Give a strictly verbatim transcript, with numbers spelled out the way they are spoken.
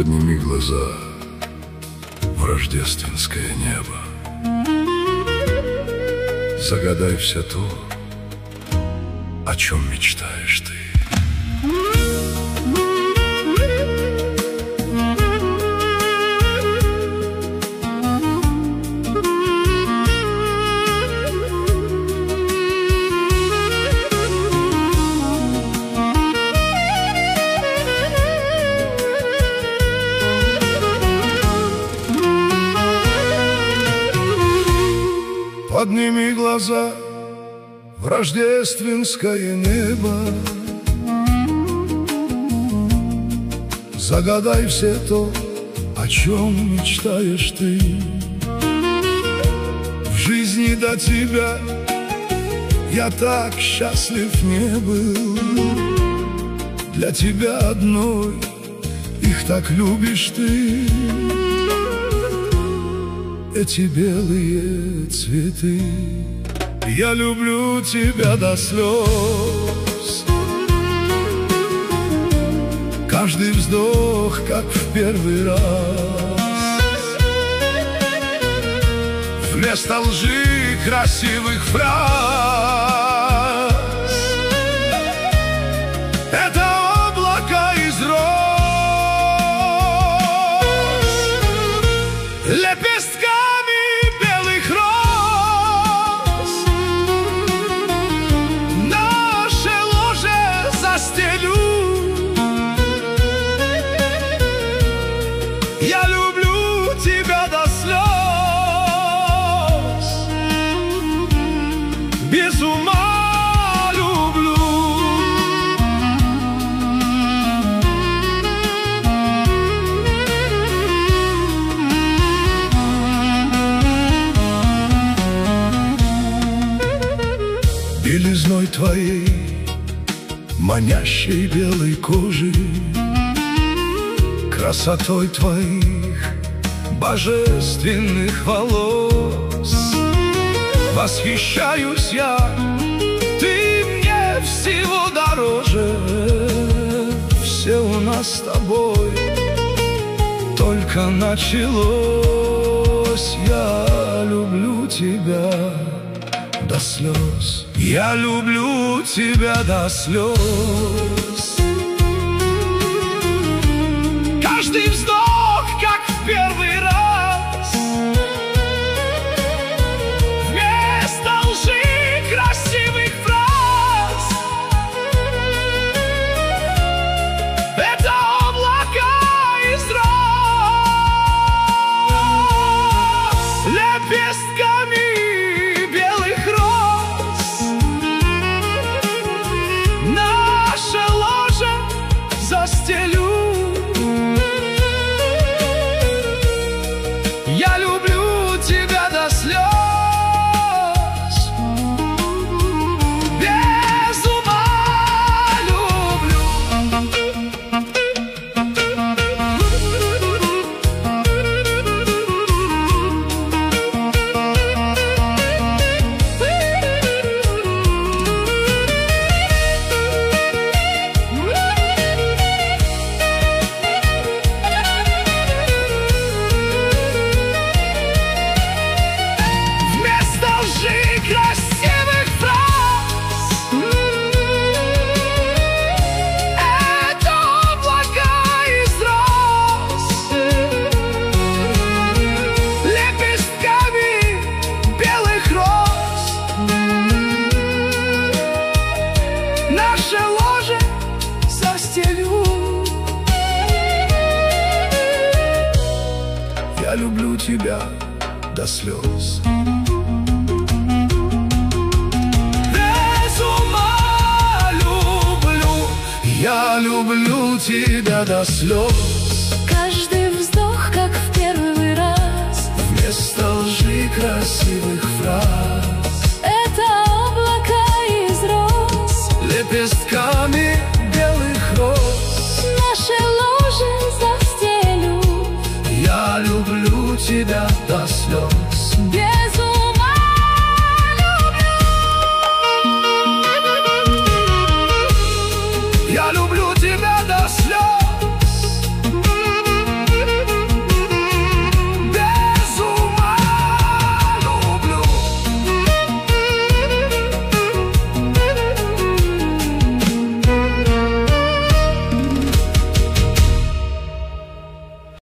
Подними глаза в рождественское небо, загадай все то, о чем мечтаешь ты. Подними глаза в рождественское небо, загадай все то, о чем мечтаешь ты. В жизни до тебя я так счастлив не был. Для тебя одной их так любишь ты. Эти белые цветы, я люблю тебя до слез. Каждый вздох, как в первый раз. Вместо лжи красивых фраз это облака из роз, лепестка я люблю тебя до слез, без ума люблю. Белизной твоей манящей белой кожи, красотой твоих божественных волос восхищаюсь я, ты мне всего дороже. Все у нас с тобой только началось. Я люблю тебя до слез, я люблю тебя до слез. Каждый вздох, как в первый раз. Вместо лжи красивых фраз это облака из роз, лепестками белых роз наше ложе застелю. Я люблю тебя до слез, без ума люблю. Красивых фраз это облака из роз, лепестками белых роз наше ложе застелю. Я люблю тебя до слез. Я люблю тебя до слез. Каждый вздох, как в первый раз. Вместо лжи красивых фраз это облака из роз, лепестками белых роз наше ложе застелю. Я люблю тебя до слез.